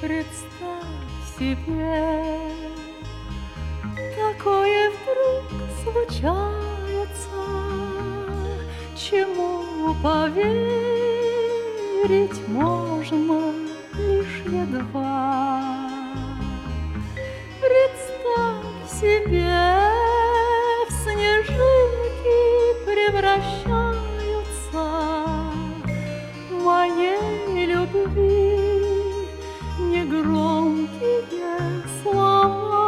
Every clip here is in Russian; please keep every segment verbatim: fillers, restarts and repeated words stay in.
Представь себе, такое вдруг случается, чему поверить можно лишь едва. Представь себе, в снежинки превращаются моей любви негромкие слова.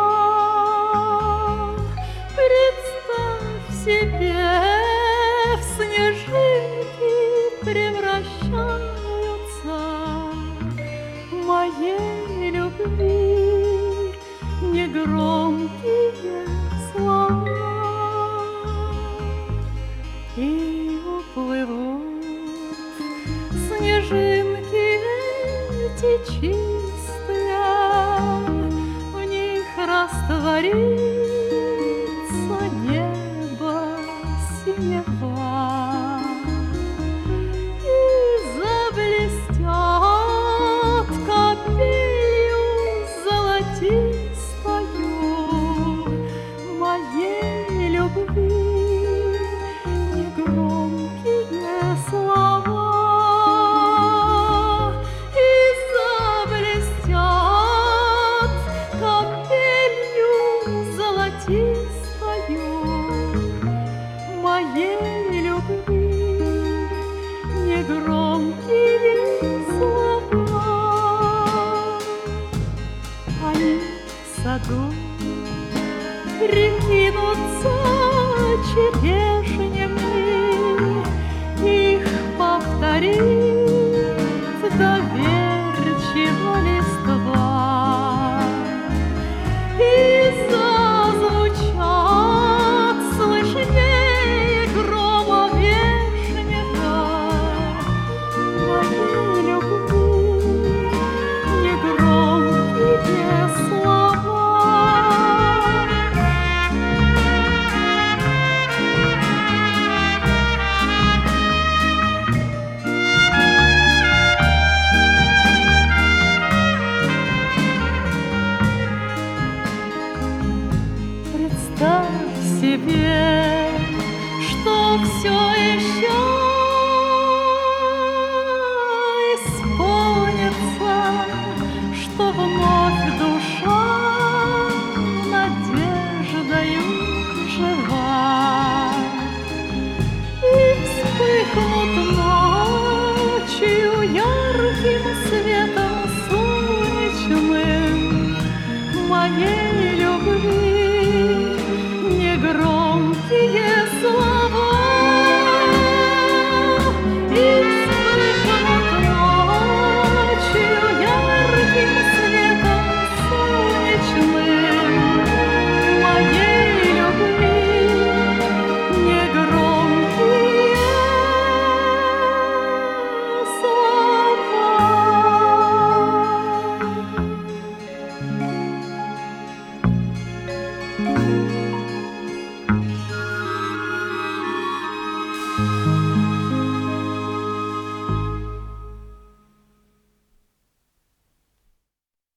Представь себе, в снежинки превращаются моей любви негромкие слова. И уплывут снежинки эти чистые, в них растворится небо синева, и заблестят капелью золотистою моей любви негромкие слова. Моей любви негромкие слова. Они в саду прикинутся черешнями, их повторит доверчиво листва, и зазвучат слышнее грома вешнего моей любви негромкие слова. Представь себе, что все еще исполнится, что вновь душа надеждою жива, и вспыхнут ночью ярким светом солнечным моей любви